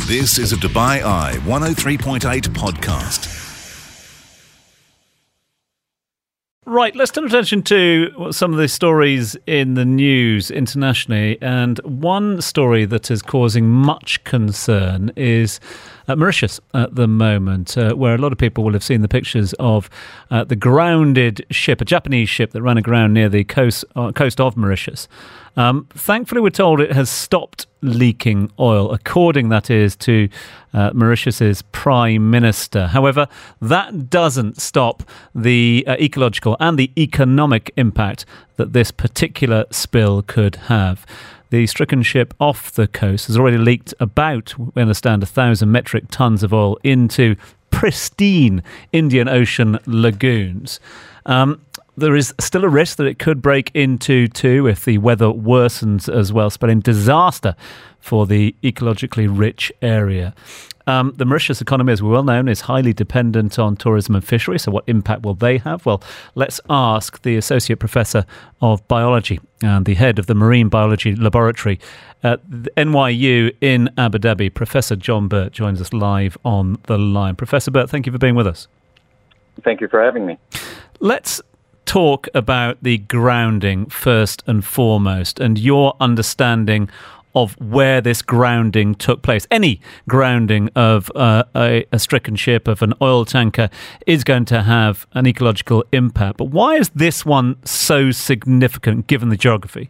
This is a Dubai Eye 103.8 podcast. Right, let's turn attention to some of the stories in the news internationally. And one story that is causing much concern is Mauritius at the moment, where a lot of people will have seen the pictures of the grounded ship, a Japanese ship that ran aground near the coast of Mauritius. Thankfully, we're told it has stopped leaking oil, according, that is, to Mauritius's Prime Minister. However, that doesn't stop the ecological and the economic impact that this particular spill could have. The stricken ship off the coast has already leaked about, we understand, 1,000 metric tons of oil into pristine Indian Ocean lagoons. There is still a risk that it could break into two if the weather worsens as well, spelling disaster for the ecologically rich area. The Mauritius economy, as we well know, is highly dependent on tourism and fishery, so what impact will they have? Well, let's ask the Associate Professor of Biology and the head of the Marine Biology Laboratory at the NYU in Abu Dhabi. Professor John Burt joins us live on the line. Professor Burt, thank you for being with us. Thank you for having me. Let's talk about the grounding first and foremost, and your understanding of where this grounding took place. Any grounding of a stricken ship, of an oil tanker, is going to have an ecological impact. But why is this one so significant given the geography?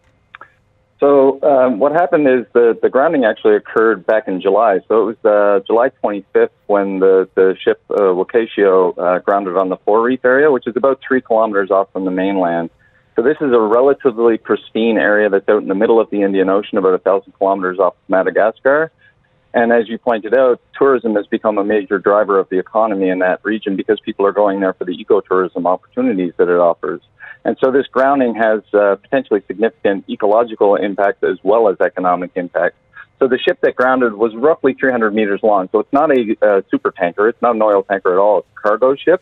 So what happened is the grounding actually occurred back in July. So it was July 25th when the ship Wakashio grounded on the Four Reef area, which is about 3 kilometers off from the mainland. So this is a relatively pristine area that's out in the middle of the Indian Ocean, about 1,000 kilometers off Madagascar. And as you pointed out, tourism has become a major driver of the economy in that region because people are going there for the ecotourism opportunities that it offers. And so this grounding has potentially significant ecological impact as well as economic impact. So the ship that grounded was roughly 300 meters long. So it's not a super tanker. It's not an oil tanker at all. It's a cargo ship.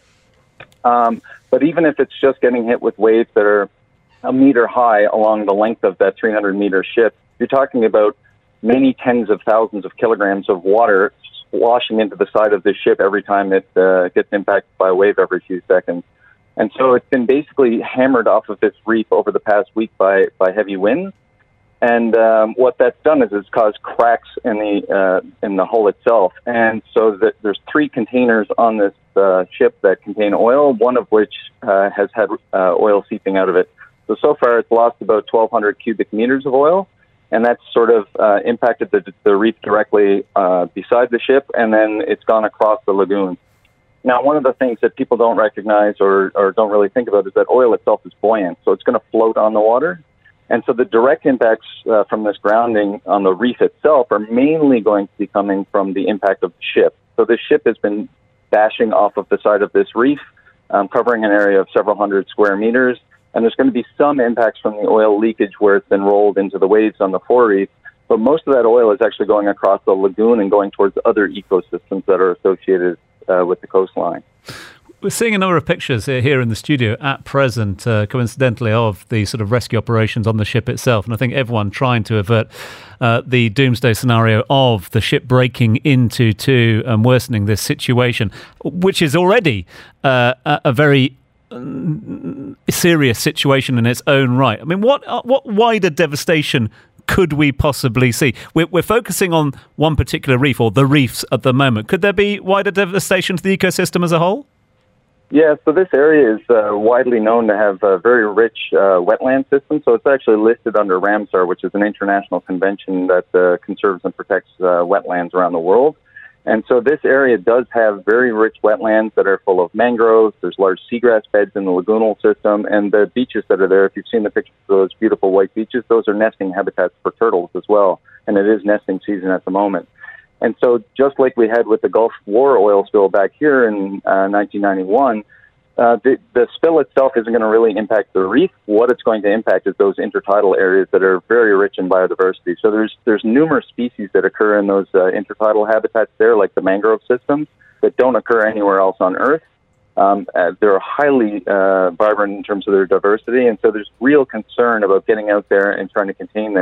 But even if it's just getting hit with waves that are a meter high along the length of that 300-meter ship, you're talking about many tens of thousands of kilograms of water washing into the side of the ship every time it gets impacted by a wave every few seconds. And so it's been basically hammered off of this reef over the past week by heavy winds. And what that's done is it's caused cracks in the hull itself. And so there's 3 containers on this ship that contain oil, one of which has had oil seeping out of it. So far it's lost about 1,200 cubic meters of oil, and that's sort of impacted the reef directly beside the ship, and then it's gone across the lagoon. Now, one of the things that people don't recognize or don't really think about is that oil itself is buoyant, so it's going to float on the water. And so the direct impacts from this grounding on the reef itself are mainly going to be coming from the impact of the ship. So this ship has been bashing off of the side of this reef, covering an area of several hundred square meters. And there's going to be some impacts from the oil leakage where it's been rolled into the waves on the Four Reef. But most of that oil is actually going across the lagoon and going towards other ecosystems that are associated with the coastline. We're seeing a number of pictures here in the studio at present, coincidentally, of the sort of rescue operations on the ship itself. And I think everyone trying to avert the doomsday scenario of the ship breaking into two and worsening this situation, which is already a very serious situation in its own right. I mean, what wider devastation could we possibly see? We're focusing on one particular reef, or the reefs at the moment. Could there be wider devastation to the ecosystem as a whole? Yeah, so this area is widely known to have a very rich wetland system. So it's actually listed under Ramsar, which is an international convention that conserves and protects wetlands around the world. And so this area does have very rich wetlands that are full of mangroves. There's large seagrass beds in the lagoonal system. And the beaches that are there, if you've seen the pictures of those beautiful white beaches, those are nesting habitats for turtles as well. And it is nesting season at the moment. And so just like we had with the Gulf War oil spill back here in 1991, the spill itself isn't going to really impact the reef. What it's going to impact is those intertidal areas that are very rich in biodiversity. So there's numerous species that occur in those intertidal habitats there, like the mangrove systems, that don't occur anywhere else on Earth. They're highly vibrant in terms of their diversity, and so there's real concern about getting out there and trying to contain this.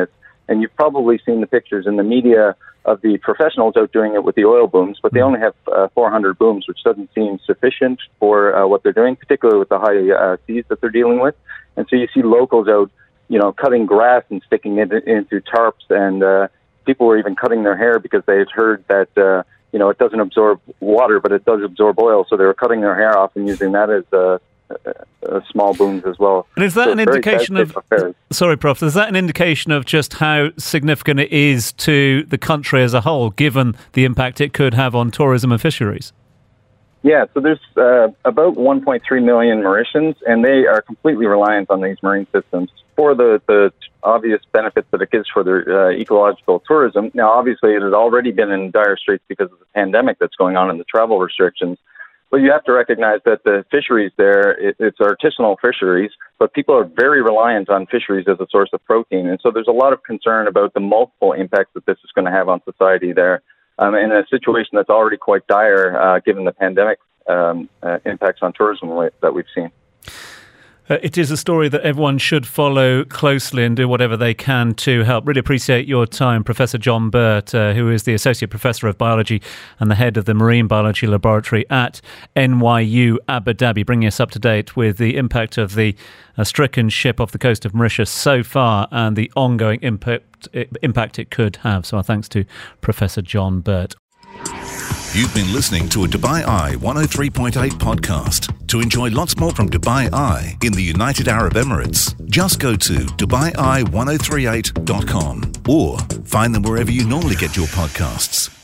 And you've probably seen the pictures in the media of the professionals out doing it with the oil booms, but they only have 400 booms, which doesn't seem sufficient for what they're doing, particularly with the high seas that they're dealing with. And so you see locals out, cutting grass and sticking it into tarps, and people were even cutting their hair because they had heard that, it doesn't absorb water, but it does absorb oil. So they were cutting their hair off and using that as small booms as well. And is that an indication of... Sorry, Prof. Is that an indication of just how significant it is to the country as a whole, given the impact it could have on tourism and fisheries? Yeah, so there's about 1.3 million Mauritians, and they are completely reliant on these marine systems for the obvious benefits that it gives for their ecological tourism. Now, obviously, it has already been in dire straits because of the pandemic that's going on and the travel restrictions. But you have to recognize that the fisheries there, it's artisanal fisheries, but people are very reliant on fisheries as a source of protein. And so there's a lot of concern about the multiple impacts that this is going to have on society there. In a situation that's already quite dire, given the pandemic impacts on tourism that we've seen. It is a story that everyone should follow closely and do whatever they can to help. Really appreciate your time, Professor John Burt, who is the Associate Professor of Biology and the head of the Marine Biology Laboratory at NYU Abu Dhabi, bringing us up to date with the impact of the stricken ship off the coast of Mauritius so far and the ongoing impact it could have. So our thanks to Professor John Burt. You've been listening to a Dubai Eye 103.8 podcast. To enjoy lots more from Dubai Eye in the United Arab Emirates, just go to DubaiEye1038.com or find them wherever you normally get your podcasts.